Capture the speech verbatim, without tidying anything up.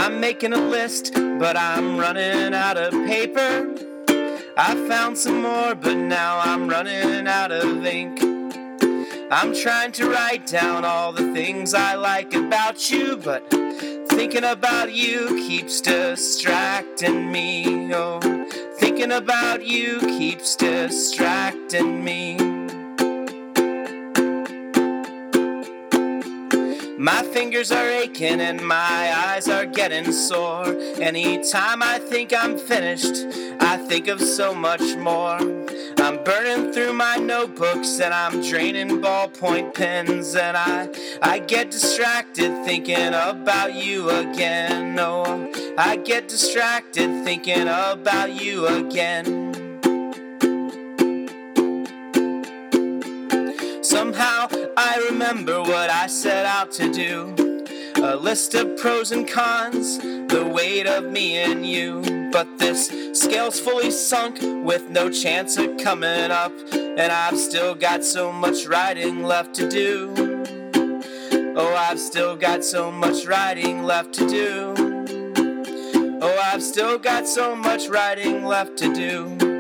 I'm making a list, but I'm running out of paper. I found some more, but now I'm running out of ink. I'm trying to write down all the things I like about you, but thinking about you keeps distracting me. Oh, thinking about you keeps distracting me. My fingers are aching and my eyes are getting sore. Anytime I think I'm finished, I think of so much more. I'm burning through my notebooks and I'm draining ballpoint pens, and I, I get distracted thinking about you again. Oh, I get distracted thinking about you again. Somehow I remember what I set out to do. A list of pros and cons, the weight of me and you. But this scale's fully sunk with no chance of coming up, and I've still got so much writing left to do. Oh, I've still got so much writing left to do. Oh, I've still got so much writing left to do.